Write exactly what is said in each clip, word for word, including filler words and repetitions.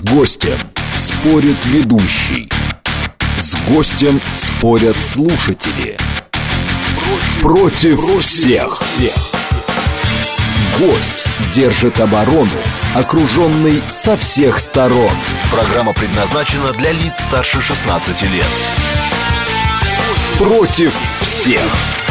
гостем спорит ведущий. С гостем спорят слушатели. Против, Против всех. всех. Гость держит оборону, окруженный со всех сторон. Программа предназначена для лиц старше шестнадцати лет. Против всех.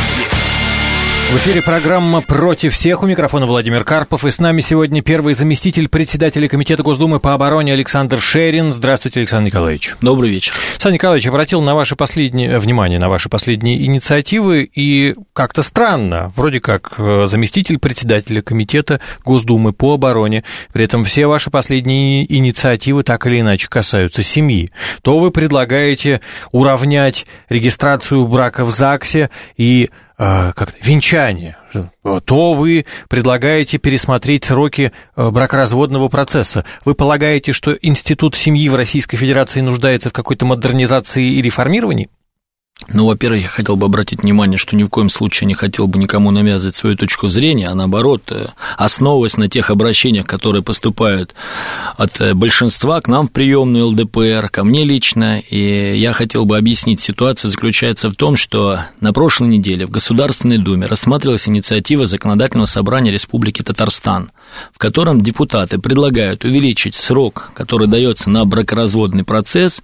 В эфире программа «Против всех». У микрофона Владимир Карпов. И с нами сегодня первый заместитель председателя Комитета Госдумы по обороне Александр Шерин. Здравствуйте, Александр Николаевич. Добрый вечер. Александр Николаевич, обратил на ваши последние, внимание на ваши последние инициативы. И как-то странно, вроде как заместитель председателя Комитета Госдумы по обороне. При этом все ваши последние инициативы так или иначе касаются семьи. То вы предлагаете уравнять регистрацию брака в ЗАГСе и как венчание, то вы предлагаете пересмотреть сроки бракоразводного процесса. Вы полагаете, что институт семьи в Российской Федерации нуждается в какой-то модернизации и реформировании? Ну, во-первых, я хотел бы обратить внимание, что ни в коем случае не хотел бы никому навязывать свою точку зрения, а наоборот, основываясь на тех обращениях, которые поступают от большинства к нам в приемную эл дэ пэ эр, ко мне лично, и я хотел бы объяснить, ситуация заключается в том, что на прошлой неделе в Государственной Думе рассматривалась инициатива Законодательного собрания Республики Татарстан, в котором депутаты предлагают увеличить срок, который дается на бракоразводный процесс,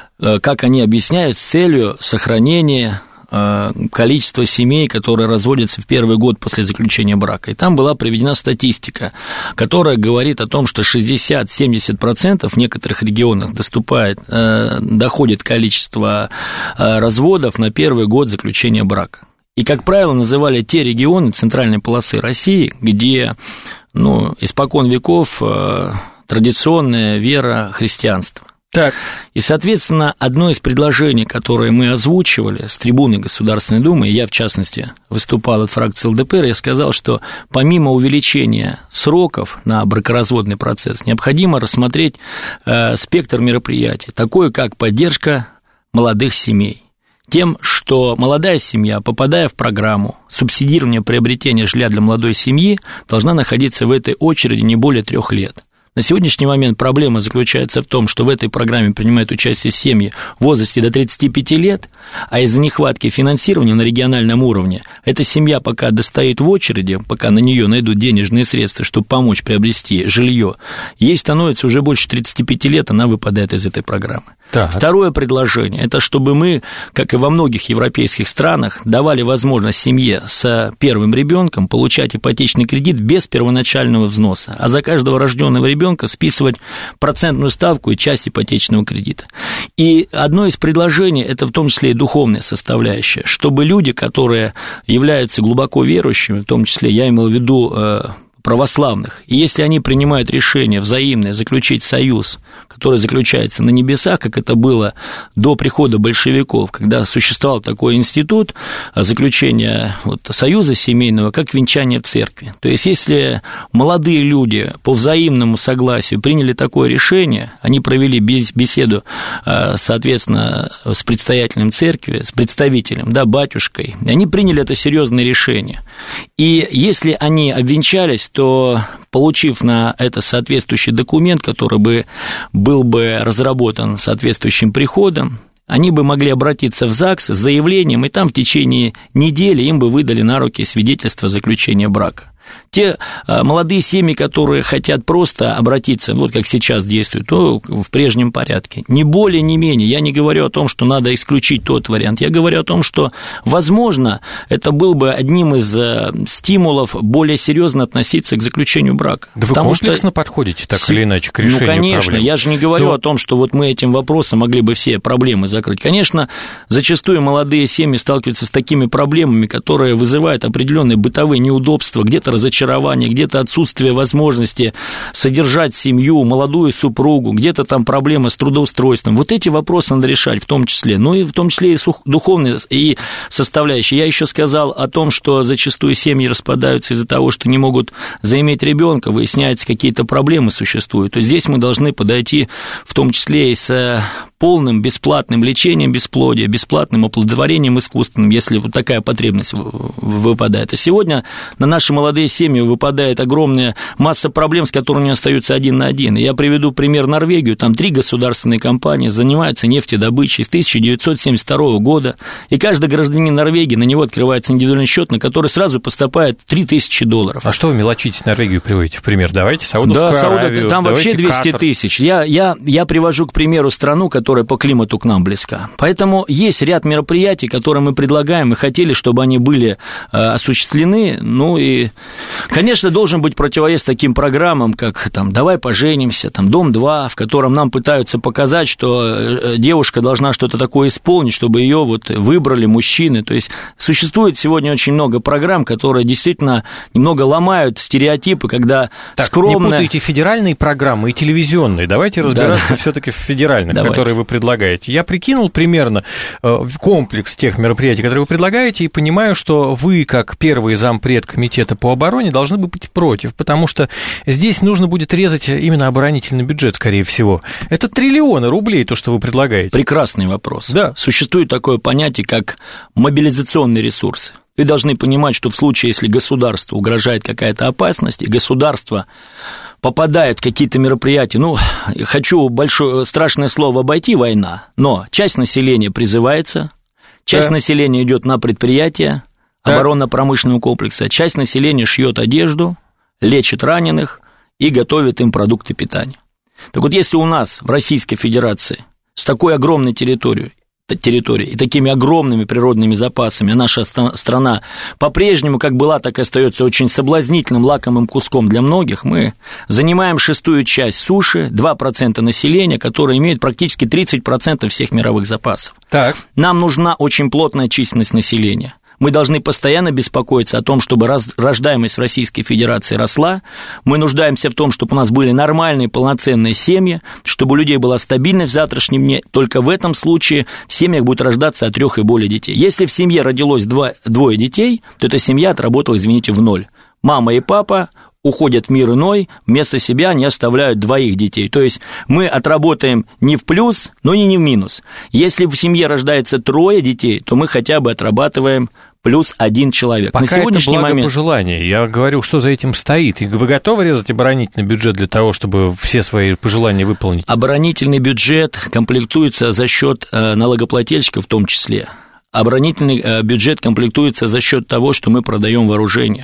как они объясняют, с целью сохранения количества семей, которые разводятся в первый год после заключения брака. И там была приведена статистика, которая говорит о том, что шестьдесят-семьдесят процентов в некоторых регионах доступает, доходит количество разводов на первый год заключения брака. И, как правило, называли те регионы центральной полосы России, где, ну, испокон веков традиционная вера христианства. Так. И, соответственно, одно из предложений, которое мы озвучивали с трибуны Государственной Думы, и я, в частности, выступал от фракции эл дэ пэ эр, я сказал, что помимо увеличения сроков на бракоразводный процесс, необходимо рассмотреть э, спектр мероприятий, такое как поддержка молодых семей. Тем, что молодая семья, попадая в программу субсидирования приобретения жилья для молодой семьи, должна находиться в этой очереди не более трех лет. На сегодняшний момент проблема заключается в том, что в этой программе принимают участие семьи в возрасте до тридцати пяти лет, а из-за нехватки финансирования на региональном уровне эта семья пока достоит в очереди, пока на нее найдут денежные средства, чтобы помочь приобрести жилье, ей становится уже больше тридцати пяти лет, она выпадает из этой программы. Так. Второе предложение – это чтобы мы, как и во многих европейских странах, давали возможность семье с первым ребенком получать ипотечный кредит без первоначального взноса, а за каждого рожденного ребенка списывать процентную ставку и часть ипотечного кредита. И одно из предложений – это в том числе и духовная составляющая, чтобы люди, которые являются глубоко верующими, в том числе я имел в виду православных, и если они принимают решение взаимное заключить союз, который заключается на небесах, как это было до прихода большевиков, когда существовал такой институт заключения вот, союза семейного, как венчание в церкви. То есть, если молодые люди по взаимному согласию приняли такое решение, они провели беседу, соответственно, с предстоятелем церкви, с представителем, да, батюшкой, и они приняли это серьезное решение. И если они обвенчались, то, получив на это соответствующий документ, который бы был бы разработан соответствующим приходом, они бы могли обратиться в ЗАГС с заявлением, и там в течение недели им бы выдали на руки свидетельство заключения брака. Те молодые семьи, которые хотят просто обратиться, вот как сейчас действуют, то в прежнем порядке. Ни более, ни менее. Я не говорю о том, что надо исключить тот вариант. Я говорю о том, что, возможно, это был бы одним из стимулов более серьезно относиться к заключению брака. Да вы комплексно что... подходите, так или иначе, к решению проблем. Ну, конечно. Проблем. Я же не говорю Но... о том, что вот мы этим вопросом могли бы все проблемы закрыть. Конечно, зачастую молодые семьи сталкиваются с такими проблемами, которые вызывают определенные бытовые неудобства, где-то разочарование, где-то отсутствие возможности содержать семью, молодую супругу, где-то там проблемы с трудоустройством. Вот эти вопросы надо решать в том числе, ну и в том числе и духовные и составляющие. Я еще сказал о том, что зачастую семьи распадаются из-за того, что не могут заиметь ребенка, выясняются, какие-то проблемы существуют. То есть здесь мы должны подойти в том числе и с полным бесплатным лечением бесплодия, бесплатным оплодотворением искусственным, если вот такая потребность выпадает. А сегодня на наши молодые семьи выпадает огромная масса проблем, с которыми они остаются один на один. Я приведу пример Норвегию. Там три государственные компании занимаются нефтедобычей с тысяча девятьсот семьдесят второго года, и каждый гражданин Норвегии, на него открывается индивидуальный счет, на который сразу поступает три тысячи долларов. А что вы мелочитесь, Норвегию приводите в пример? Давайте Саудовскую да, Аравию, там вообще двести тысяч. Я, я, я привожу, к примеру, страну, которая по климату к нам близка. Поэтому есть ряд мероприятий, которые мы предлагаем, мы хотели, чтобы они были э, осуществлены. Ну и, конечно, должен быть противовес таким программам, как там «Давай поженимся», там «Дом-два», в котором нам пытаются показать, что девушка должна что-то такое исполнить, чтобы ее вот выбрали мужчины. То есть существует сегодня очень много программ, которые действительно немного ломают стереотипы, когда так, скромно... не путайте федеральные программы и телевизионные. Давайте разбираться да, все-таки в федеральных, давайте. Которые вы предлагаете. Я прикинул примерно комплекс тех мероприятий, которые вы предлагаете, и понимаю, что вы, как первый зампред комитета по обороне, должны быть против, потому что здесь нужно будет резать именно оборонительный бюджет, скорее всего. Это триллионы рублей, то, что вы предлагаете. Прекрасный вопрос. Да. Существует такое понятие, как мобилизационный ресурс. Вы должны понимать, что в случае, если государству угрожает какая-то опасность, и государство попадает в какие-то мероприятия, ну, хочу большое, страшное слово обойти, война, но часть населения призывается, часть да. населения идет на предприятия да. оборонно-промышленного комплекса, часть населения шьет одежду, лечит раненых и готовит им продукты питания. Так вот, если у нас в Российской Федерации с такой огромной территорией, территорией и такими огромными природными запасами, а наша страна по-прежнему как была, так и остается очень соблазнительным, лакомым куском для многих, мы занимаем шестую часть суши, два процента населения, которые имеют практически тридцать процентов всех мировых запасов. Так. Нам нужна очень плотная численность населения. Мы должны постоянно беспокоиться о том, чтобы рождаемость в Российской Федерации росла. Мы нуждаемся в том, чтобы у нас были нормальные, полноценные семьи, чтобы у людей была стабильность в завтрашнем дне. Только в этом случае в семьях будет рождаться от трех и более детей. Если в семье родилось два, двое детей, то эта семья отработала, извините, в ноль. Мама и папа уходят в мир иной, вместо себя они оставляют двоих детей. То есть мы отработаем не в плюс, но и не в минус. Если в семье рождается трое детей, то мы хотя бы отрабатываем плюс один человек. Пока на сегодняшний это момент... пожелание. Я говорю, что за этим стоит. И вы готовы резать оборонительный бюджет для того, чтобы все свои пожелания выполнить? Оборонительный бюджет комплектуется за счет налогоплательщиков в том числе. Оборонительный бюджет комплектуется за счет того, что мы продаем вооружение.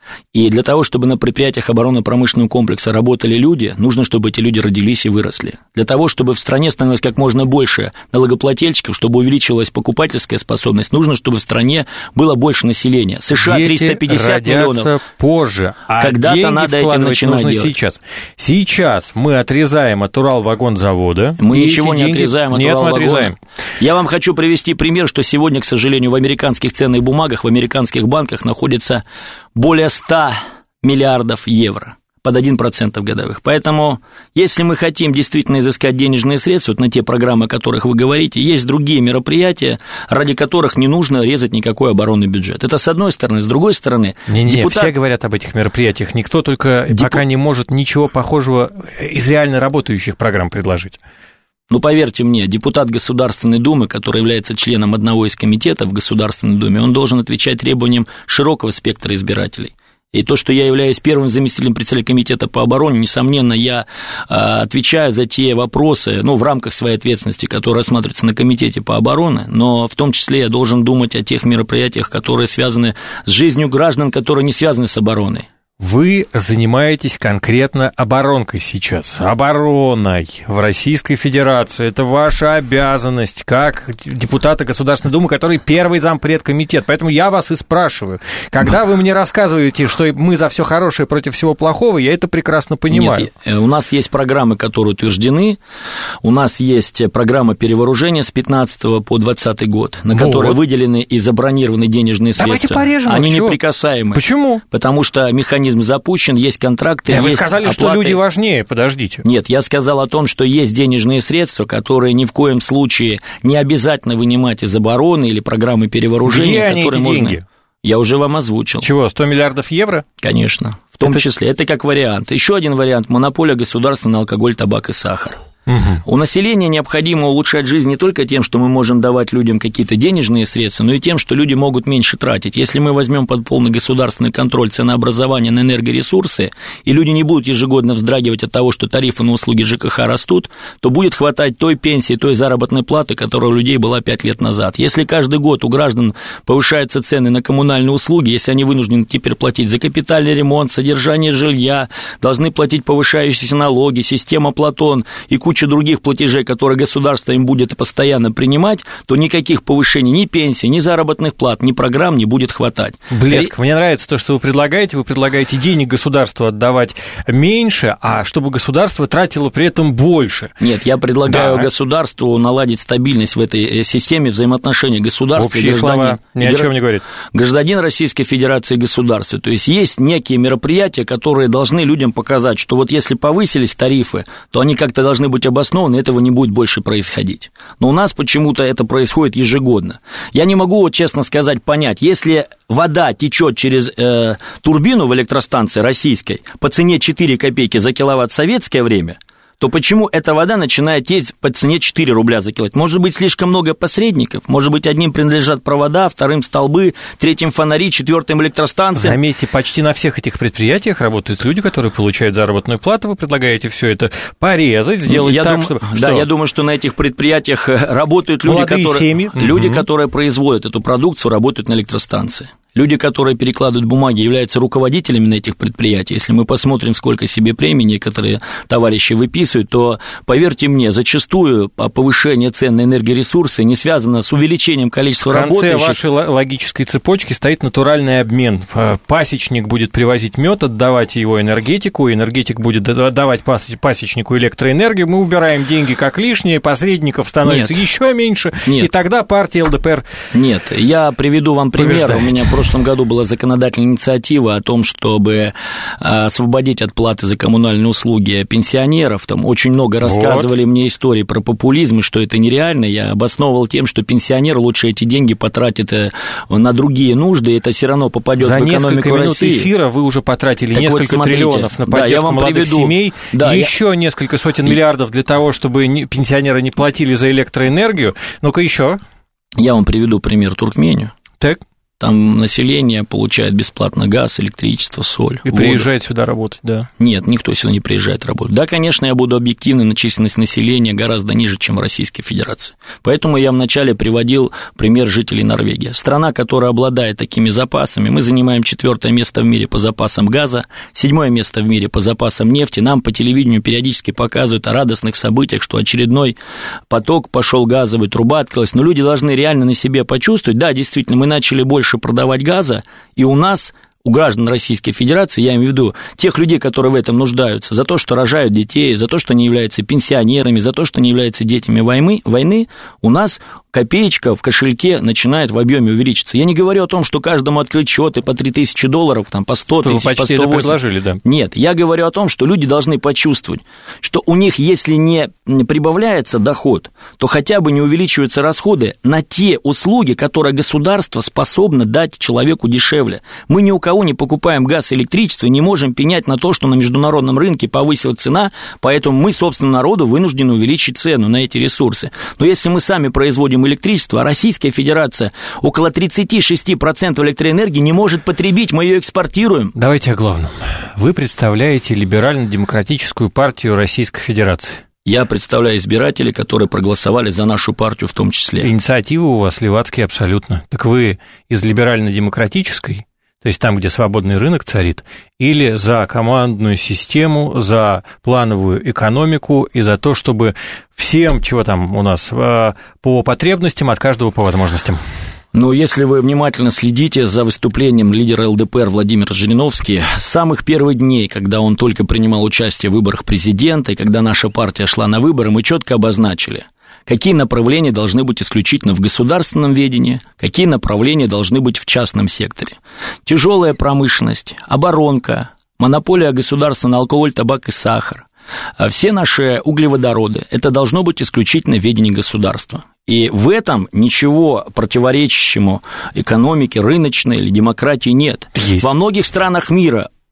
И для того, чтобы на предприятиях оборонно-промышленного комплекса работали люди, нужно, чтобы эти люди родились и выросли. Для того, чтобы в стране становилось как можно больше налогоплательщиков, чтобы увеличилась покупательская способность, нужно, чтобы в стране было больше населения. США триста пятьдесят миллионов. Позже, а когда-то надо этим начинать нужно делать. Сейчас. Сейчас мы отрезаем от Уралвагонзавода. Мы ничего не деньги... отрезаем от Нет, Уралвагона. Мы отрезаем. Я вам хочу привести пример, что сегодня, к сожалению, в американских ценных бумагах, в американских банках находится более ста миллиардов евро под один процент годовых. Поэтому, если мы хотим действительно изыскать денежные средства вот на те программы, о которых вы говорите, есть другие мероприятия, ради которых не нужно резать никакой оборонный бюджет. Это с одной стороны. С другой стороны... Не-не, депутат... все говорят об этих мероприятиях. Никто только Депу... пока не может ничего похожего из реально работающих программ предложить. Ну, поверьте мне, депутат Государственной Думы, который является членом одного из комитетов в Государственной Думе, он должен отвечать требованиям широкого спектра избирателей. И то, что я являюсь первым заместителем председателя комитета по обороне, несомненно, я отвечаю за те вопросы, ну, в рамках своей ответственности, которые рассматриваются на комитете по обороне, но в том числе я должен думать о тех мероприятиях, которые связаны с жизнью граждан, которые не связаны с обороной. Вы занимаетесь конкретно оборонкой сейчас, обороной в Российской Федерации. Это ваша обязанность как депутата Государственной Думы, который первый зампред комитет. Поэтому я вас и спрашиваю, когда вы мне рассказываете, что мы за все хорошее против всего плохого, я это прекрасно понимаю. Нет, у нас есть программы, которые утверждены, у нас есть программа перевооружения с пятнадцатого по двадцатый год, на которые вот. выделены и забронированы денежные Давайте средства. Порежем, Они чего? неприкасаемы. Почему? Потому что механизм запущен, есть контракты, а есть Вы сказали, оплаты. Что люди важнее, подождите. Нет, я сказал о том, что есть денежные средства, которые ни в коем случае не обязательно вынимать из обороны или программы перевооружения. Где они, эти можно... деньги? Я уже вам озвучил. Чего, сто миллиардов евро? Конечно, в том это... числе. Это как вариант. Еще один вариант – монополия государства на алкоголь, табак и сахар. Угу. У населения необходимо улучшать жизнь не только тем, что мы можем давать людям какие-то денежные средства, но и тем, что люди могут меньше тратить. Если мы возьмем под полный государственный контроль ценообразование на энергоресурсы, и люди не будут ежегодно вздрагивать от того, что тарифы на услуги ЖКХ растут, то будет хватать той пенсии, той заработной платы, которая у людей была пять лет назад. Если каждый год у граждан повышаются цены на коммунальные услуги, если они вынуждены теперь платить за капитальный ремонт, содержание жилья, должны платить повышающиеся налоги, система Платон и куча других платежей, которые государство им будет постоянно принимать, то никаких повышений ни пенсий, ни заработных плат, ни программ не будет хватать. Блеск. Мне нравится то, что вы предлагаете. Вы предлагаете денег государству отдавать меньше, а чтобы государство тратило при этом больше. Нет, я предлагаю да. государству наладить стабильность в этой системе взаимоотношений государства Общие и гражданина. слова ни о чем не говорит. Гражданин Российской Федерации и государства. То есть есть некие мероприятия, которые должны людям показать, что вот если повысились тарифы, то они как-то должны быть обоснованы, этого не будет больше происходить. Но у нас почему-то это происходит ежегодно. Я не могу, честно сказать, понять, если вода течет через э, турбину в электростанции российской по цене четыре копейки за киловатт в советское время, то почему эта вода начинает течь по цене четыре рубля за киловатт? Может быть, слишком много посредников? Может быть, одним принадлежат провода, вторым столбы, третьим фонари, четвертым электростанции? Заметьте, почти на всех этих предприятиях работают люди, которые получают заработную плату. Вы предлагаете все это порезать, сделать я так, дум... чтобы... Да, что? я думаю, что на этих предприятиях работают люди, Молодые которые... семьи. люди, угу. которые производят эту продукцию, работают на электростанции. Люди, которые перекладывают бумаги, являются руководителями на этих предприятиях. Если мы посмотрим, сколько себе премий некоторые товарищи выписывают, то, поверьте мне, зачастую повышение цен на энергоресурсы не связано с увеличением количества работающих. В конце вашей логической цепочки стоит натуральный обмен. Пасечник будет привозить мед, отдавать его энергетику, энергетик будет отдавать пасечнику электроэнергию, мы убираем деньги как лишние, посредников становится Нет. еще меньше, Нет. и тогда партия ЛДПР... Нет, я приведу вам пример. У меня просто В прошлом году была законодательная инициатива о том, чтобы освободить от платы за коммунальные услуги пенсионеров. Там очень много рассказывали вот. мне истории про популизм, и что это нереально. Я обосновывал тем, что пенсионер лучше эти деньги потратит на другие нужды, и это все равно попадет в экономику России. За несколько минут эфира вы уже потратили так несколько вот смотрите, триллионов на поддержку да, молодых приведу. семей, да, еще я... несколько сотен миллиардов для того, чтобы пенсионеры не платили за электроэнергию. Ну-ка еще. Я вам приведу пример Туркмению. Так. Там население получает бесплатно газ, электричество, соль. И воду. Приезжает сюда работать, да? Нет, никто сюда не приезжает работать. Да, конечно, я буду объективной, но численность населения гораздо ниже, чем в Российской Федерации. Поэтому я вначале приводил пример жителей Норвегии. Страна, которая обладает такими запасами, мы занимаем четвертое место в мире по запасам газа, седьмое место в мире по запасам нефти. Нам по телевидению периодически показывают о радостных событиях, что очередной поток пошел газовый, труба открылась. Но люди должны реально на себе почувствовать, да, действительно, мы начали больше продавать газа, и у нас, у граждан Российской Федерации, я имею в виду тех людей, которые в этом нуждаются, за то, что рожают детей, за то, что они являются пенсионерами, за то, что они являются детьми войны, войны у нас копеечка в кошельке начинает в объеме увеличиться. Я не говорю о том, что каждому открыть счеты по три тысячи долларов, там, по сто тысяч, по сто восемь. Это предложили, да. Нет, я говорю о том, что люди должны почувствовать, что у них, если не прибавляется доход, то хотя бы не увеличиваются расходы на те услуги, которые государство способно дать человеку дешевле. Мы ни у кого не покупаем газ и электричество, не можем пенять на то, что на международном рынке повысилась цена, поэтому мы, собственно, народу вынуждены увеличить цену на эти ресурсы. Но если мы сами производим электричество, а Российская Федерация около тридцать шесть процентов электроэнергии не может потребить, мы ее экспортируем. Давайте о главном. Вы представляете либерально-демократическую партию Российской Федерации. Я представляю избирателей, которые проголосовали за нашу партию в том числе. Инициативы у вас левацкие абсолютно. Так вы из либерально-демократической, то есть там, где свободный рынок царит, или за командную систему, за плановую экономику и за то, чтобы всем, чего там у нас, по потребностям, от каждого по возможностям? Но если вы внимательно следите за выступлением лидера ЛДПР Владимира Жириновского, с самых первых дней, когда он только принимал участие в выборах президента, и когда наша партия шла на выборы, мы четко обозначили, какие направления должны быть исключительно в государственном ведении, какие направления должны быть в частном секторе. Тяжелая промышленность, оборонка, монополия государства на алкоголь, табак и сахар, все наши углеводороды – это должно быть исключительно в ведении государства. И в этом ничего противоречащему экономике, рыночной или демократии нет. Есть. Во многих странах мира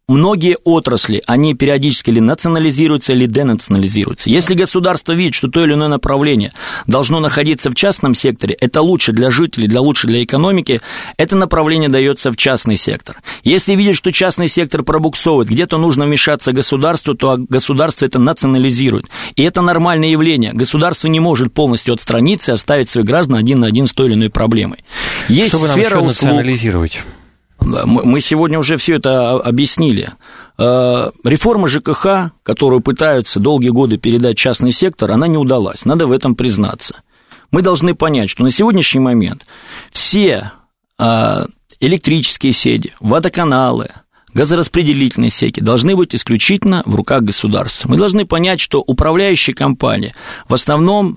многие отрасли, они периодически или национализируются, или денационализируются. Если государство видит, что то или иное направление должно находиться в частном секторе, это лучше для жителей, для лучше для экономики, это направление дается в частный сектор. Если видит, что частный сектор пробуксовывает, где-то нужно вмешаться государству, то государство это национализирует. И это нормальное явление. Государство не может полностью отстраниться и оставить своих граждан один на один с той или иной проблемой. Есть Что вы нам еще национализировать? Мы сегодня уже все это объяснили. Реформа ЖКХ, которую пытаются долгие годы передать в частный сектор, она не удалась, надо в этом признаться. Мы должны понять, что на сегодняшний момент все электрические сети, водоканалы, газораспределительные сети должны быть исключительно в руках государства. Мы должны понять, что управляющие компании в основном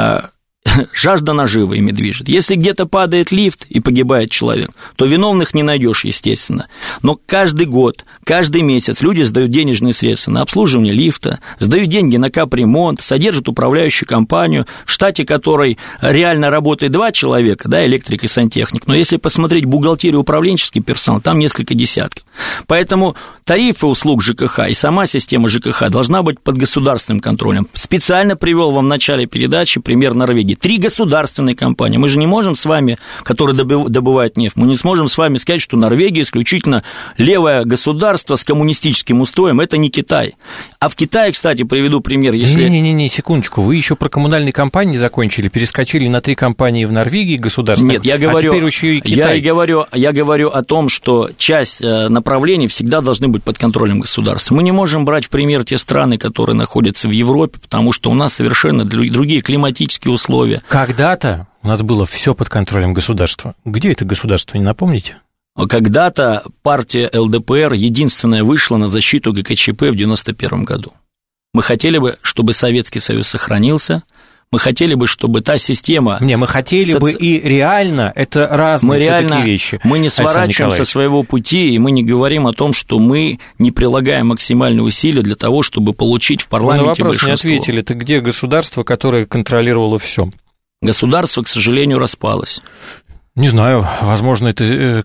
жажда наживы ими движет. Если где-то падает лифт и погибает человек, то виновных не найдешь, естественно. Но каждый год, каждый месяц люди сдают денежные средства на обслуживание лифта, сдают деньги на капремонт, содержат управляющую компанию, в штате которой реально работает два человека, да, электрик и сантехник. Но если посмотреть бухгалтерию, управленческий персонал, там несколько десятков. Поэтому тарифы услуг ЖКХ и сама система ЖКХ должна быть под государственным контролем. Специально привел вам в начале передачи пример Норвегии. Три государственные компании. Мы же не можем с вами, которые добывают нефть, мы не сможем с вами сказать, что Норвегия исключительно левое государство с коммунистическим устроем. Это не Китай. А в Китае, кстати, приведу пример. Если... Не-не-не, секундочку. Вы еще про коммунальные компании закончили, перескочили на три компании в Норвегии государственных. Нет, я говорю, а теперь еще и Китай. Я, и говорю, я говорю о том, что часть направлений всегда должны быть под контролем государства. Мы не можем брать в пример те страны, которые находятся в Европе, потому что у нас совершенно другие климатические условия. Когда-то у нас было все под контролем государства. Где это государство, не напомните? Когда-то партия эл дэ пэ эр единственная вышла на защиту гэ ка че пэ в девяносто первом году. Мы хотели бы, чтобы Советский Союз сохранился, мы хотели бы, чтобы та система... Не, мы хотели соци... бы и реально, это разные мы реально, вещи. Мы не сворачиваем со своего пути, и мы не говорим о том, что мы не прилагаем максимальные усилия для того, чтобы получить в парламенте большинство. Вы на вопрос не ответили, это где государство, которое контролировало все? Государство, к сожалению, распалось. Не знаю, возможно, это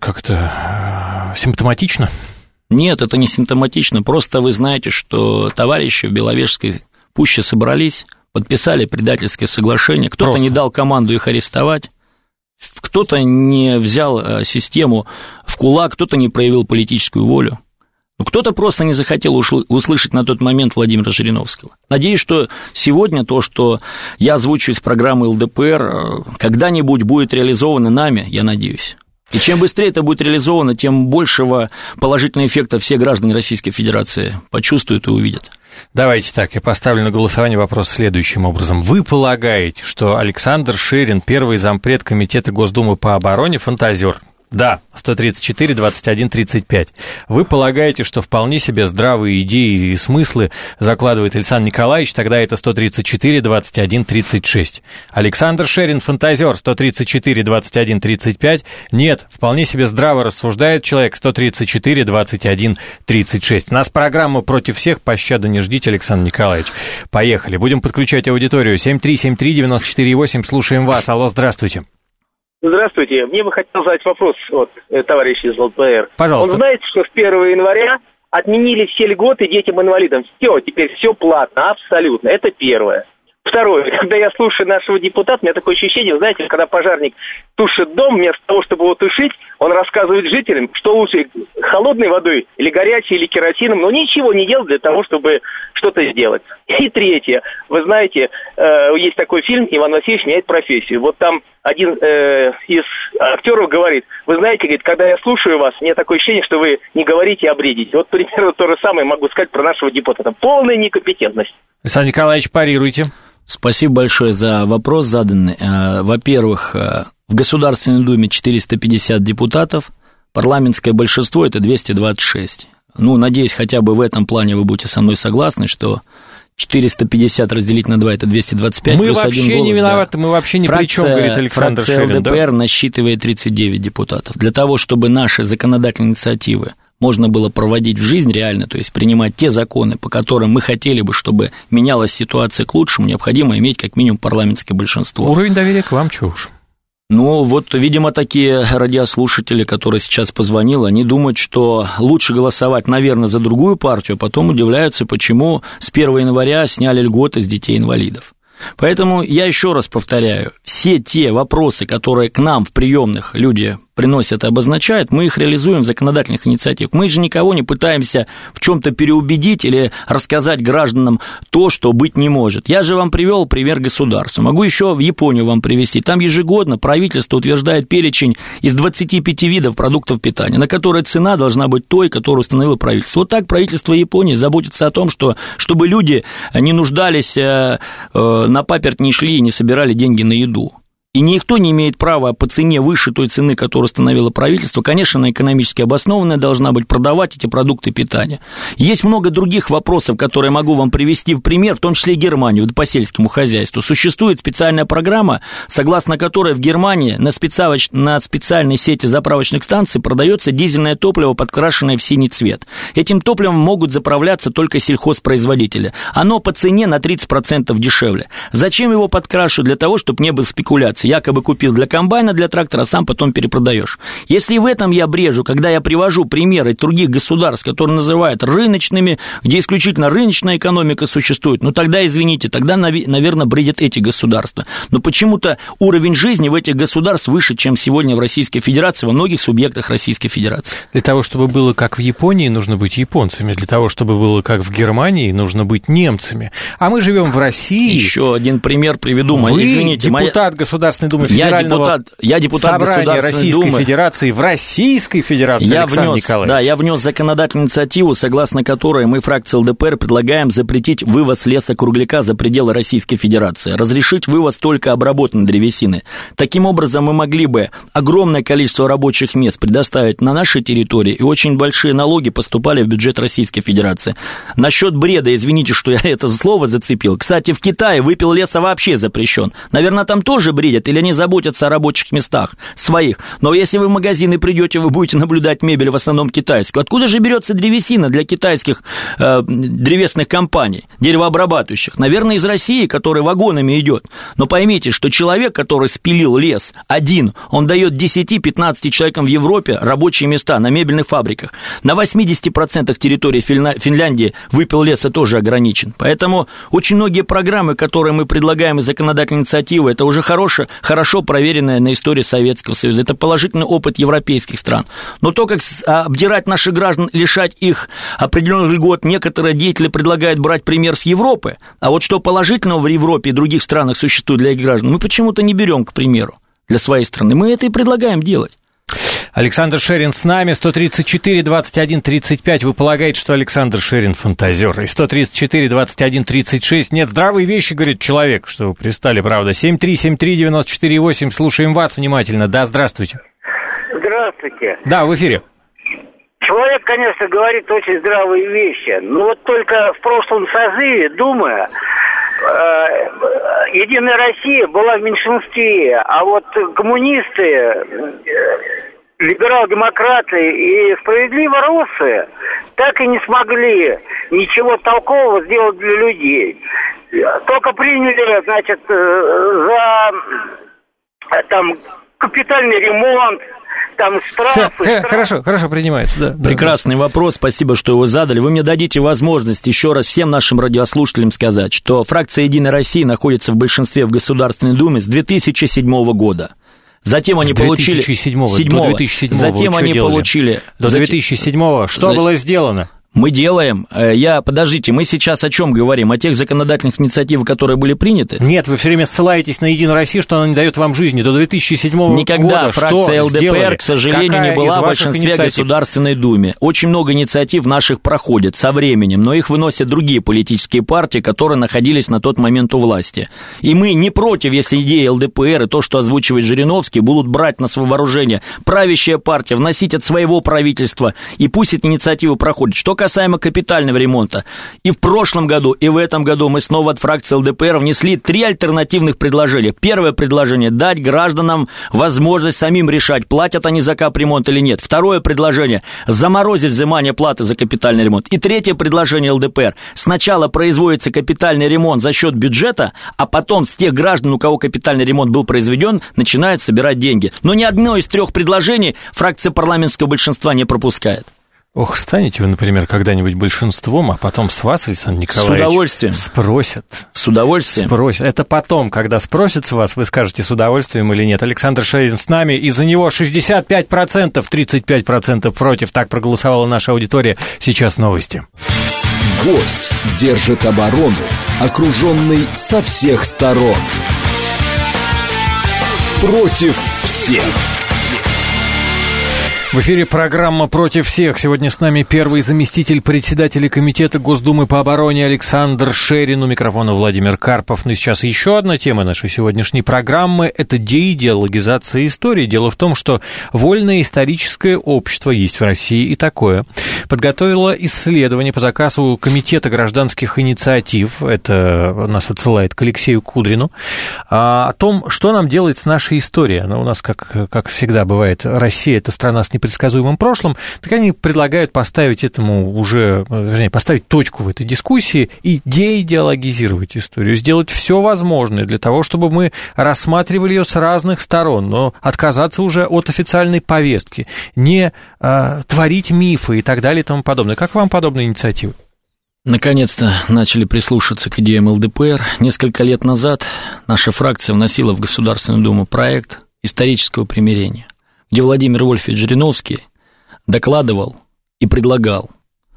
как-то симптоматично? Нет, это не симптоматично, просто вы знаете, что товарищи в Беловежской пуще собрались, подписали предательское соглашение, кто-то просто не дал команду их арестовать, кто-то не взял систему в кулак, кто-то не проявил политическую волю. Кто-то просто не захотел услышать на тот момент Владимира Жириновского. Надеюсь, что сегодня то, что я озвучу из программы эл дэ пэ эр, когда-нибудь будет реализовано нами, я надеюсь. И чем быстрее это будет реализовано, тем большего положительного эффекта все граждане Российской Федерации почувствуют и увидят. Давайте так, я поставлю на голосование вопрос следующим образом. Вы полагаете, что Александр Шерин, первый зампред Комитета Госдумы по обороне, фантазер? Да, сто тридцать четыре двадцать один тридцать пять. Вы полагаете, что вполне себе здравые идеи и смыслы закладывает Александр Николаевич, тогда это сто тридцать четыре двадцать один тридцать шесть. Александр Шерин, фантазер, сто тридцать четыре двадцать один тридцать пять. Нет, вполне себе здраво рассуждает человек, сто тридцать четыре двадцать один тридцать шесть. У нас программа «Против всех», пощады не ждите, Александр Николаевич. Поехали, будем подключать аудиторию. семь три семь три девять четыре восемь, слушаем вас. Алло, здравствуйте. Здравствуйте. Мне бы хотел задать вопрос от товарища из эл дэ пэ эр. Пожалуйста. Он знает, что с первого января отменили все льготы детям-инвалидам. Все, теперь все платно, абсолютно. Это первое. Второе. Когда я слушаю нашего депутата, у меня такое ощущение, знаете, когда пожарник тушит дом, вместо того, чтобы его тушить, он рассказывает жителям, что лучше, холодной водой или горячей, или керосином, но ничего не делает для того, чтобы что-то сделать. И третье. Вы знаете, есть такой фильм «Иван Васильевич меняет профессию». Вот там один э, из актеров говорит: вы знаете, говорит, когда я слушаю вас, у меня такое ощущение, что вы не говорите, а бредите. Вот примерно то же самое могу сказать про нашего депутата. Полная некомпетентность. Александр Николаевич, парируйте. Спасибо большое за вопрос заданный. Во-первых, в Государственной Думе четыреста пятьдесят депутатов, парламентское большинство – это двести двадцать шесть. Ну, надеюсь, хотя бы в этом плане вы будете со мной согласны, что четыреста пятьдесят разделить на два – это двести двадцать пять, мы плюс один голос. Мы вообще не виноваты, да. мы вообще ни фракция, при чем, говорит Александр Шерин. Фракция эл дэ пэ эр да? насчитывает тридцать девять депутатов. Для того, чтобы наши законодательные инициативы можно было проводить в жизнь реально, то есть принимать те законы, по которым мы хотели бы, чтобы менялась ситуация к лучшему, необходимо иметь как минимум парламентское большинство. Уровень доверия к вам, чё уж. Ну, вот, видимо, такие радиослушатели, которые сейчас позвонил, они думают, что лучше голосовать, наверное, за другую партию, а потом удивляются, почему с первого января сняли льготы с детей-инвалидов. Поэтому я еще раз повторяю, все те вопросы, которые к нам в приемных люди приносят и обозначают, мы их реализуем в законодательных инициативах. Мы же никого не пытаемся в чем-то переубедить или рассказать гражданам то, что быть не может. Я же вам привел пример государства. Могу еще в Японию вам привести. Там ежегодно правительство утверждает перечень из двадцати пяти видов продуктов питания, на которые цена должна быть той, которую установило правительство. Вот так правительство Японии заботится о том, что, чтобы люди не нуждались, на паперть не шли и не собирали деньги на еду. И никто не имеет права по цене выше той цены, которую установило правительство. Конечно, она экономически обоснованная должна быть, продавать эти продукты питания. Есть много других вопросов, которые могу вам привести в пример, в том числе и Германию, по сельскому хозяйству. Существует специальная программа, согласно которой в Германии на, спецавоч... на специальной сети заправочных станций продается дизельное топливо, подкрашенное в синий цвет. Этим топливом могут заправляться только сельхозпроизводители. Оно по цене на тридцать процентов дешевле. Зачем его подкрашивать? Для того, чтобы не было спекуляций. Якобы купил для комбайна, для трактора, а сам потом перепродаешь. Если в этом я брежу, когда я привожу примеры других государств, которые называют рыночными, где исключительно рыночная экономика существует, ну тогда, извините, тогда, наверное, бредят эти государства. Но почему-то уровень жизни в этих государствах выше, чем сегодня в Российской Федерации, во многих субъектах Российской Федерации. Для того, чтобы было как в Японии, нужно быть японцами. Для того, чтобы было как в Германии, нужно быть немцами. А мы живем в России. Еще один пример приведу. Вы извините, депутат моя... Государственной Думы Федерального я депутат, я депутат собрания Российской Думы. Федерации в Российской Федерации, я Александр внес, Николаевич. Да, я внес законодательную инициативу, согласно которой мы, фракция ЛДПР, предлагаем запретить вывоз леса-кругляка за пределы Российской Федерации, разрешить вывоз только обработанной древесины. Таким образом, мы могли бы огромное количество рабочих мест предоставить на нашей территории, и очень большие налоги поступали в бюджет Российской Федерации. Насчет бреда, извините, что я это слово зацепил. Кстати, в Китае выпил леса вообще запрещен. Наверное, там тоже бредят, или они заботятся о рабочих местах своих. Но если вы в магазины придете, вы будете наблюдать мебель в основном китайскую. Откуда же берется древесина для китайских э, древесных компаний, деревообрабатывающих? Наверное, из России, который вагонами идет. Но поймите, что человек, который спилил лес один, он дает десяти-пятнадцати человекам в Европе рабочие места на мебельных фабриках. На восьмидесяти процентах территории Финляндии выпил леса тоже ограничен. Поэтому очень многие программы, которые мы предлагаем из законодательной инициативы, это уже хорошее, хорошо проверенная на истории Советского Союза. Это положительный опыт европейских стран. Но то, как обдирать наших граждан, лишать их определенных льгот, некоторые деятели предлагают брать пример с Европы, а вот что положительного в Европе и других странах существует для их граждан, мы почему-то не берем, к примеру, для своей страны. Мы это и предлагаем делать. Александр Шерин с нами, сто тридцать четыре двадцать один тридцать пять. Вы полагаете, что Александр Шерин фантазер? И сто тридцать четыре двадцать один тридцать шесть. Нет, здравые вещи, говорит человек, что вы пристали, правда. семь три семь три девяносто четыре восемь. Слушаем вас внимательно. Да, здравствуйте. Здравствуйте. Да, в эфире. Человек, конечно, говорит очень здравые вещи, но вот только в прошлом созыве, думая, Единая Россия была в меньшинстве, а вот коммунисты, либерал-демократы и справедливо-русы так и не смогли ничего толкового сделать для людей. Только приняли, значит, за там капитальный ремонт, там штрафы, Все, штрафы. Хорошо, хорошо, принимается, да. Прекрасный да. вопрос, спасибо, что его задали. Вы мне дадите возможность еще раз всем нашим радиослушателям сказать, что фракция «Единая Россия» находится в большинстве в Государственной Думе с две тысячи седьмого года. Затем они получили... две тысячи седьмого, до две тысячи седьмого Затем они делали? получили... До две тысячи седьмого что Затем... было сделано? Мы делаем, я, подождите, мы сейчас о чем говорим? О тех законодательных инициативах, которые были приняты? Нет, вы все время ссылаетесь на Единую Россию, что она не дает вам жизни. До две тысячи седьмого Никогда года фракция ЛДПР, сделали? к сожалению, Какая не была в большинстве инициатив? Государственной Думе. Очень много инициатив наших проходит со временем, но их выносят другие политические партии, которые находились на тот момент у власти. И мы не против, если идеи ЛДПР и то, что озвучивает Жириновский, будут брать на свое вооружение правящая партия, вносить от своего правительства, и пусть эти инициативы проходят. Что касается касаемо капитального ремонта, и в прошлом году, и в этом году мы снова от фракции эл дэ пэ эр внесли три альтернативных предложения. Первое предложение – дать гражданам возможность самим решать, платят они за капремонт или нет. Второе предложение – заморозить взимание платы за капитальный ремонт. И третье предложение эл дэ пэ эр – сначала производится капитальный ремонт за счет бюджета, а потом с тех граждан, у кого капитальный ремонт был произведен, начинает собирать деньги. Но ни одно из трех предложений фракция парламентского большинства не пропускает. Ох, станете вы, например, когда-нибудь большинством, а потом с вас, Александр Николаевич, с удовольствием спросят. С удовольствием. Спросят. Это потом, когда спросят с вас, вы скажете, с удовольствием или нет. Александр Шерин с нами, и за него шестьдесят пять процентов, тридцать пять процентов против. Так проголосовала наша аудитория. Сейчас новости. Гость держит оборону, окруженный со всех сторон. Против всех. В эфире программа «Против всех». Сегодня с нами первый заместитель председателя Комитета Госдумы по обороне Александр Шерин. У микрофона Владимир Карпов. Ну и сейчас еще одна тема нашей сегодняшней программы – это деидеологизация истории. Дело в том, что вольное историческое общество есть в России и такое. Подготовило исследование по заказу Комитета гражданских инициатив, это нас отсылает к Алексею Кудрину, о том, что нам делать с нашей историей. Она у нас, как, как всегда бывает, Россия – это страна с непредсказуемым прошлым, так они предлагают поставить этому уже, вернее, поставить точку в этой дискуссии и деидеологизировать историю, сделать все возможное для того, чтобы мы рассматривали ее с разных сторон, но отказаться уже от официальной повестки, не а, творить мифы и так далее и тому подобное. Как вам подобные инициативы? Наконец-то начали прислушаться к идеям эл дэ пэ эр. Несколько лет назад наша фракция вносила в Государственную Думу проект исторического примирения, где Владимир Вольфович Жириновский докладывал и предлагал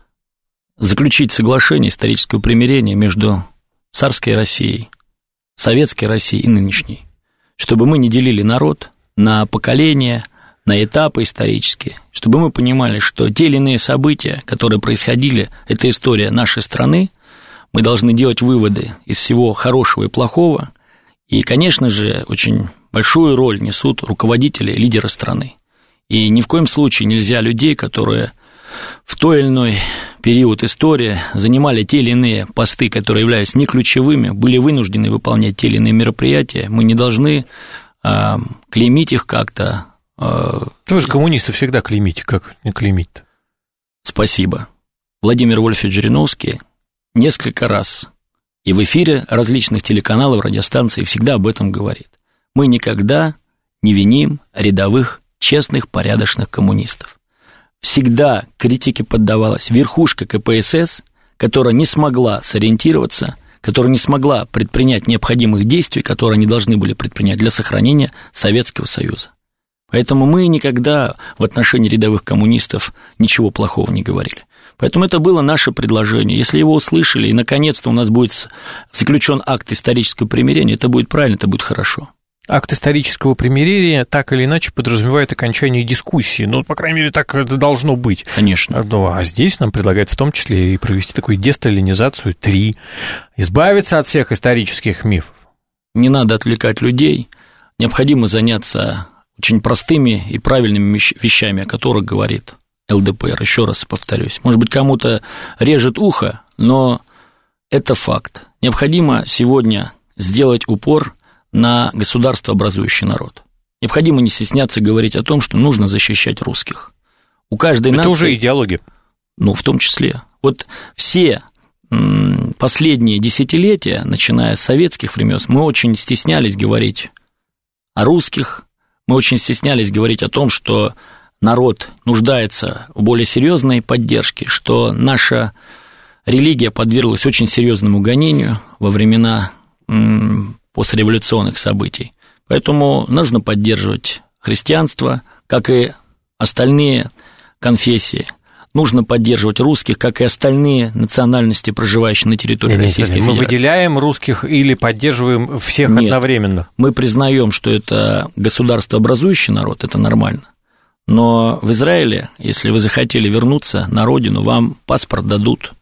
заключить соглашение исторического примирения между царской Россией, советской Россией и нынешней, чтобы мы не делили народ на поколения, на этапы исторические, чтобы мы понимали, что те или иные события, которые происходили, это история нашей страны, мы должны делать выводы из всего хорошего и плохого, и, конечно же, очень большую роль несут руководители, лидеры страны. И ни в коем случае нельзя людей, которые в той или иной период истории занимали те или иные посты, которые являлись не ключевыми, были вынуждены выполнять те или иные мероприятия, мы не должны э, клеймить их как-то. Э, Вы же коммунисты всегда клеймите, как не клеймить-то? Спасибо. Владимир Вольфович Жириновский несколько раз и в эфире различных телеканалов, радиостанций всегда об этом говорит. Мы никогда не виним рядовых, честных, порядочных коммунистов. Всегда критике поддавалась верхушка ка пэ эс эс, которая не смогла сориентироваться, которая не смогла предпринять необходимых действий, которые они должны были предпринять для сохранения Советского Союза. Поэтому мы никогда в отношении рядовых коммунистов ничего плохого не говорили. Поэтому это было наше предложение. Если его услышали, и наконец-то у нас будет заключен акт исторического примирения, это будет правильно, это будет хорошо. Акт исторического примирения так или иначе подразумевает окончание дискуссии. Ну, по крайней мере, так это должно быть. Конечно. Ну, а здесь нам предлагают в том числе и провести такую десталинизацию три, избавиться от всех исторических мифов. Не надо отвлекать людей. Необходимо заняться очень простыми и правильными вещами, о которых говорит эл дэ пэ эр. Еще раз повторюсь. Может быть, кому-то режет ухо, но это факт. Необходимо сегодня сделать упор на государствообразующий народ. Необходимо не стесняться говорить о том, что нужно защищать русских. У каждой это нации... Это уже идеология. Ну, в том числе. Вот все последние десятилетия, начиная с советских времен, мы очень стеснялись говорить о русских, мы очень стеснялись говорить о том, что народ нуждается в более серьезной поддержке, что наша религия подверглась очень серьезному гонению во времена послереволюционных событий. Поэтому нужно поддерживать христианство, как и остальные конфессии. Нужно поддерживать русских, как и остальные национальности, проживающие на территории нет, Российской нет, Федерации. Мы выделяем русских или поддерживаем всех нет, одновременно? Мы признаем, что это государствообразующий народ, это нормально. Но в Израиле, если вы захотели вернуться на родину, вам паспорт дадут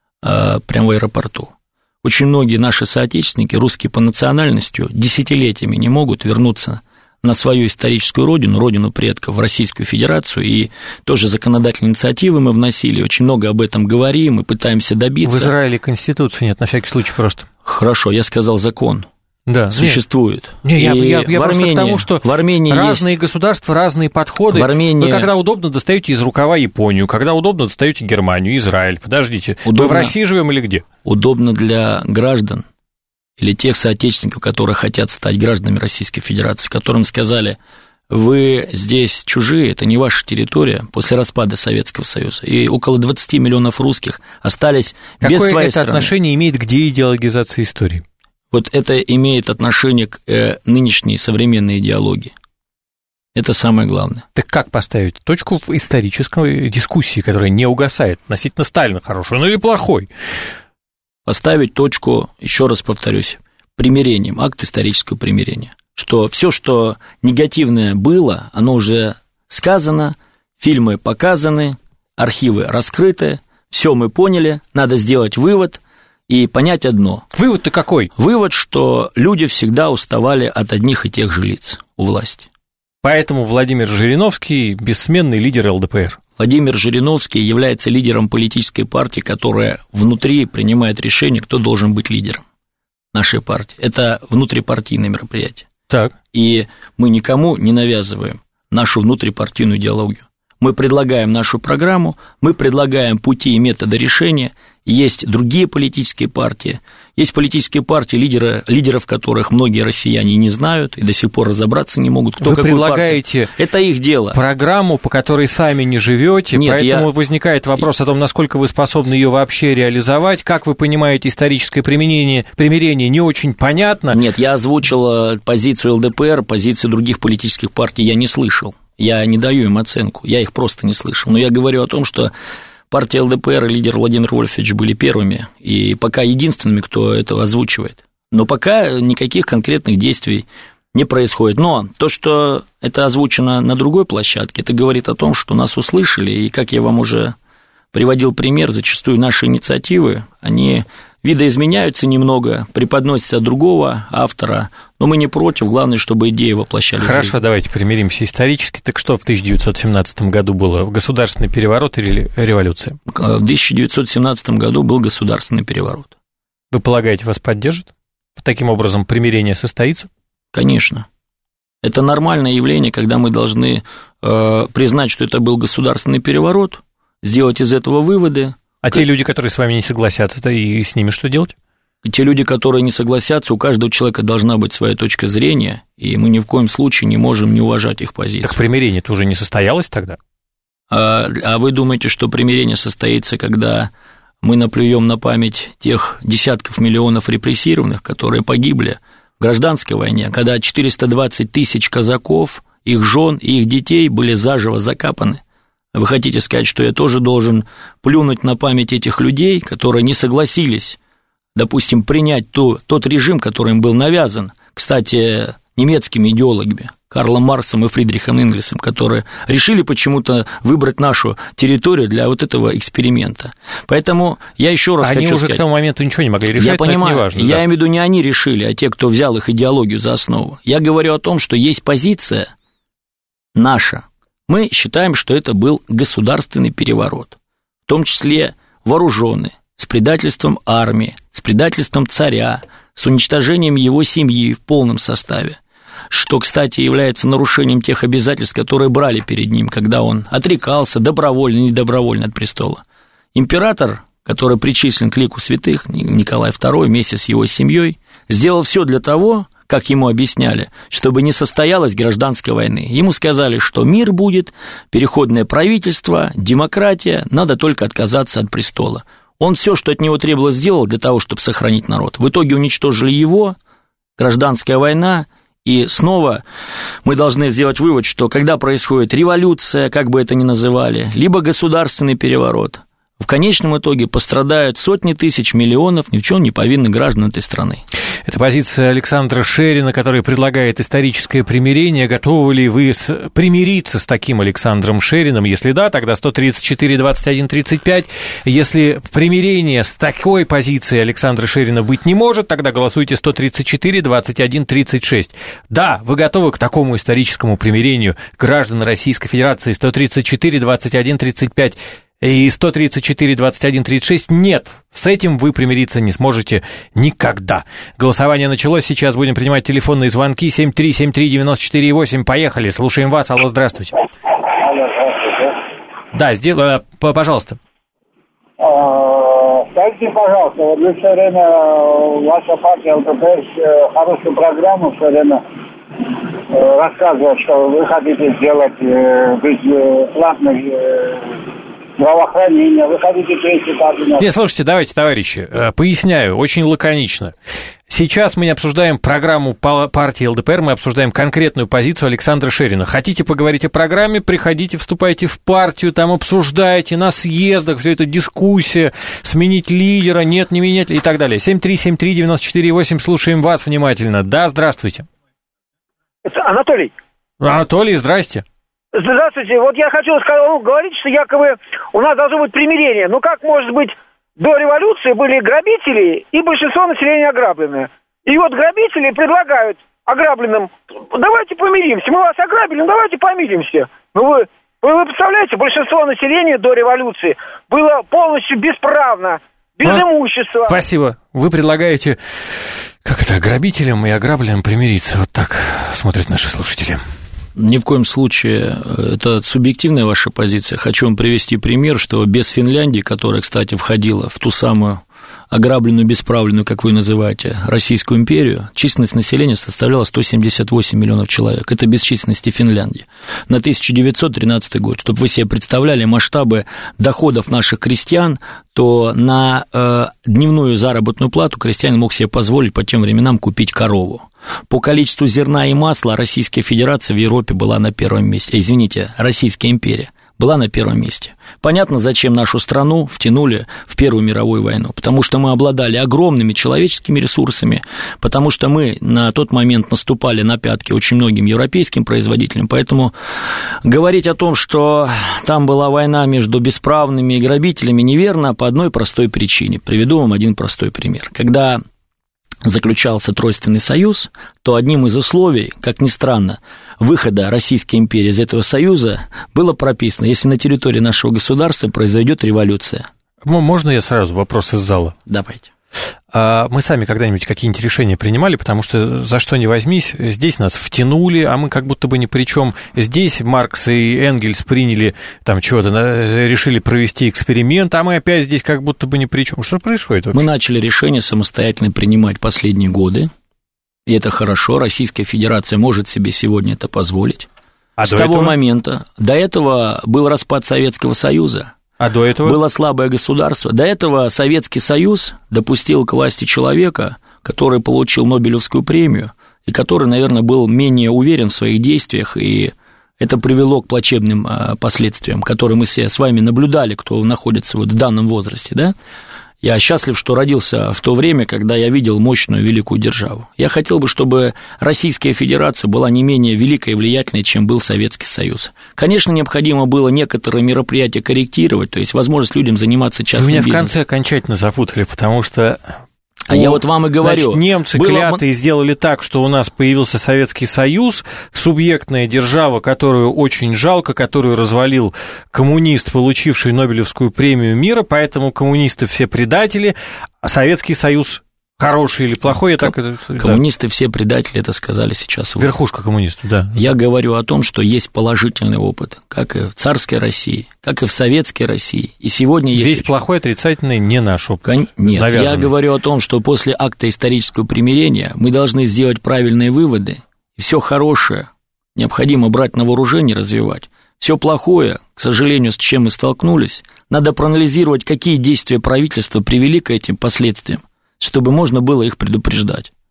э, прямо в аэропорту. Очень многие наши соотечественники, русские по национальности, десятилетиями не могут вернуться на свою историческую родину, родину предков, в Российскую Федерацию, и тоже законодательные инициативы мы вносили, очень много об этом говорим и пытаемся добиться. В Израиле конституции нет, на всякий случай просто. Хорошо, я сказал закон. Да, существует. Не, я, я, я просто Армении, к тому, что в Армении разные есть... государства, разные подходы. В Армении... Вы когда удобно достаете из рукава Японию, когда удобно достаете Германию, Израиль. Подождите, удобно... мы в России живем или где? Удобно для граждан или тех соотечественников, которые хотят стать гражданами Российской Федерации, которым сказали: вы здесь чужие, это не ваша территория, после распада Советского Союза. И около двадцать миллионов русских остались Какое без своей это страны. Отношение имеет к деидеологизации истории? Вот это имеет отношение к э, нынешней современной идеологии. Это самое главное. Так как поставить точку в исторической дискуссии, которая не угасает, относительно Сталина, хороший, ну или плохой? Поставить точку, еще раз повторюсь, примирением, акт исторического примирения. Что все, что негативное было, оно уже сказано, фильмы показаны, архивы раскрыты, все мы поняли, надо сделать вывод и понять одно. Вывод-то какой? Вывод, что люди всегда уставали от одних и тех же лиц у власти. Поэтому Владимир Жириновский – бессменный лидер эл дэ пэ эр. Владимир Жириновский является лидером политической партии, которая внутри принимает решение, кто должен быть лидером нашей партии. Это внутрипартийное мероприятие. Так. И мы никому не навязываем нашу внутрипартийную идеологию. Мы предлагаем нашу программу, мы предлагаем пути и методы решения. Есть другие политические партии, есть политические партии, лидеры, лидеров которых многие россияне не знают и до сих пор разобраться не могут, кто Вы какую предлагаете партию. Это их дело. Программу, по которой сами не живете, поэтому я... возникает вопрос о том, насколько вы способны ее вообще реализовать. Как вы понимаете историческое применение, примирение, не очень понятно. Нет, я озвучил позицию эл дэ пэ эр, позиции других политических партий я не слышал. Я не даю им оценку, я их просто не слышал. Но я говорю о том, что партия эл дэ пэ эр и лидер Владимир Вольфович были первыми, и пока единственными, кто это озвучивает. Но пока никаких конкретных действий не происходит. Но то, что это озвучено на другой площадке, это говорит о том, что нас услышали, и, как я вам уже приводил пример, зачастую наши инициативы, они видоизменяются немного, преподносятся от другого автора, но мы не против, главное, чтобы идеи воплощались. Хорошо, давайте примиримся исторически. Так что в тысяча девятьсот семнадцатом году было? Государственный переворот или революция? В тысяча девятьсот семнадцатом году был государственный переворот. Вы полагаете, вас поддержат? Таким образом, примирение состоится? Конечно. Это нормальное явление, когда мы должны э, признать, что это был государственный переворот, сделать из этого выводы. А те люди, которые с вами не согласятся, и с ними что делать? Те люди, которые не согласятся, у каждого человека должна быть своя точка зрения, и мы ни в коем случае не можем не уважать их позицию. Так примирение-то уже не состоялось тогда? А, а вы думаете, что примирение состоится, когда мы наплюем на память тех десятков миллионов репрессированных, которые погибли в гражданской войне, когда четыреста двадцать тысяч казаков, их жен и их детей были заживо закапаны? Вы хотите сказать, что я тоже должен плюнуть на память этих людей, которые не согласились, допустим, принять ту, тот режим, который им был навязан, кстати, немецкими идеологами, Карлом Марксом и Фридрихом Энгельсом, которые решили почему-то выбрать нашу территорию для вот этого эксперимента. Поэтому я еще раз они хочу уже сказать... к тому моменту ничего не могли решать, я понимаю, это не важно. Я да. имею в виду, не они решили, а те, кто взял их идеологию за основу. Я говорю о том, что есть позиция наша. Мы считаем, что это был государственный переворот, в том числе вооруженный, с предательством армии, с предательством царя, с уничтожением его семьи в полном составе, что, кстати, является нарушением тех обязательств, которые брали перед ним, когда он отрекался добровольно, недобровольно от престола. Император, который причислен к лику святых, Николай второй, вместе с его семьей, сделал все для того, как ему объясняли, чтобы не состоялась гражданской войны. Ему сказали, что мир будет, переходное правительство, демократия, надо только отказаться от престола. Он все, что от него требовалось, сделал для того, чтобы сохранить народ. В итоге уничтожили его, гражданская война, и снова мы должны сделать вывод, что когда происходит революция, как бы это ни называли, либо государственный переворот, в конечном итоге пострадают сотни тысяч, миллионов ни в чем не повинных граждан этой страны. Это позиция Александра Шерина, который предлагает историческое примирение. Готовы ли вы с... примириться с таким Александром Шериным? Если да, тогда сто тридцать четыре двадцать один тридцать пять. Если примирение с такой позицией Александра Шерина быть не может, тогда голосуйте сто тридцать четыре двадцать один тридцать шесть. Да, вы готовы к такому историческому примирению граждан Российской Федерации? сто тридцать четыре двадцать один тридцать пять. И сто тридцать четыре двадцать один тридцать шесть. Нет, с этим вы примириться не сможете никогда. Голосование началось, сейчас будем принимать телефонные звонки. Семь три семь три девяносто четыре восемь. Поехали, слушаем вас. Алло, здравствуйте. Алло, здравствуйте. Да, сделаю, пожалуйста. Скажите, пожалуйста, вот вы все время, ваша партия ЛДПР, хорошую программу все время рассказывает, что вы хотите сделать бесплатный здравоохранение, вы хотите третий кабинет. Нет, слушайте, давайте, товарищи, поясняю, очень лаконично. Сейчас мы не обсуждаем программу партии ЛДПР, мы обсуждаем конкретную позицию Александра Шерина. Хотите поговорить о программе, приходите, вступайте в партию, там обсуждайте на съездах, все это дискуссия, сменить лидера, нет, не менять и так далее. семь три семь три девяносто четыре восемь, слушаем вас внимательно. Да, здравствуйте. Это Анатолий. Анатолий, здрасте. Здравствуйте. Вот я хочу сказать, ну, говорить, что якобы у нас должно быть примирение. Ну как может быть, до революции были грабители и большинство населения ограбленное. И вот грабители предлагают ограбленным, давайте помиримся, мы вас ограбили, ну давайте помиримся. Ну вы, вы, вы представляете, большинство населения до революции было полностью бесправно, без а? имущества. Спасибо. Вы предлагаете, как это, грабителям и ограбленным примириться. Вот так смотрят наши слушатели. Ни в коем случае, это субъективная ваша позиция. Хочу вам привести пример, что без Финляндии, которая, кстати, входила в ту самую ограбленную, бесправленную, как вы называете, Российскую империю, численность населения составляла сто семьдесят восемь миллионов человек. Это без численности Финляндии. На тысяча девятьсот тринадцатый год, чтобы вы себе представляли масштабы доходов наших крестьян, то на э, дневную заработную плату крестьянин мог себе позволить по тем временам купить корову. По количеству зерна и масла Российская Федерация в Европе была на первом месте. Извините, Российская империя была на первом месте. Понятно, зачем нашу страну втянули в Первую мировую войну. Потому что мы обладали огромными человеческими ресурсами, потому что мы на тот момент наступали на пятки очень многим европейским производителям. Поэтому говорить о том, что там была война между бесправными и грабителями, неверно по одной простой причине. Приведу вам один простой пример. Когда заключался Тройственный союз, то одним из условий, как ни странно, выхода Российской империи из этого союза было прописано, если на территории нашего государства произойдет революция. Можно я сразу вопрос из зала? Давайте. Мы сами когда-нибудь какие-нибудь решения принимали, потому что за что ни возьмись, здесь нас втянули, а мы как будто бы ни при чем. Здесь Маркс и Энгельс приняли, там чего-то, решили провести эксперимент, а мы опять здесь как будто бы ни при чем. Что происходит вообще? Мы начали решения самостоятельно принимать последние годы, и это хорошо, Российская Федерация может себе сегодня это позволить. А С того этого? момента, до этого был распад Советского Союза. А до этого? Было слабое государство. До этого Советский Союз допустил к власти человека, который получил Нобелевскую премию, и который, наверное, был менее уверен в своих действиях, и это привело к плачевным последствиям, которые мы все с вами наблюдали, кто находится вот в данном возрасте, да? Я счастлив, что родился в то время, когда я видел мощную великую державу. Я хотел бы, чтобы Российская Федерация была не менее великой и влиятельной, чем был Советский Союз. Конечно, необходимо было некоторые мероприятия корректировать, то есть возможность людям заниматься частным бизнесом. Вы меня в конце окончательно запутали, потому что... А ну, я вот вам и говорю. Значит, немцы было... клятые сделали так, что у нас появился Советский Союз, субъектная держава, которую очень жалко, которую развалил коммунист, получивший Нобелевскую премию мира, поэтому коммунисты все предатели, а Советский Союз хороший или плохой, я так... Коммунисты да. все предатели, это сказали сейчас. Верхушка коммунистов, да. Я говорю о том, что есть положительный опыт, как и в царской России, как и в советской России, и сегодня есть... Весь плохой, отрицательный не наш опыт. Кон... Нет, навязанный. Я говорю о том, что после акта исторического примирения мы должны сделать правильные выводы, и все хорошее необходимо брать на вооружение и развивать. Все плохое, к сожалению, с чем мы столкнулись, надо проанализировать, какие действия правительства привели к этим последствиям, чтобы можно было их предупреждать.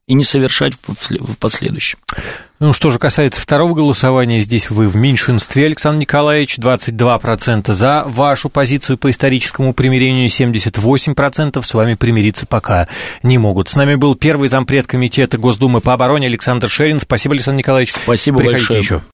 и не совершать в последующем. Ну, что же касается второго голосования, здесь вы в меньшинстве, Александр Николаевич, двадцать два процента за вашу позицию по историческому примирению, семьдесят восемь процентов с вами примириться пока не могут. С нами был первый зампред комитета Госдумы по обороне Александр Шерин. Спасибо, Александр Николаевич. Спасибо Приходите большое. еще.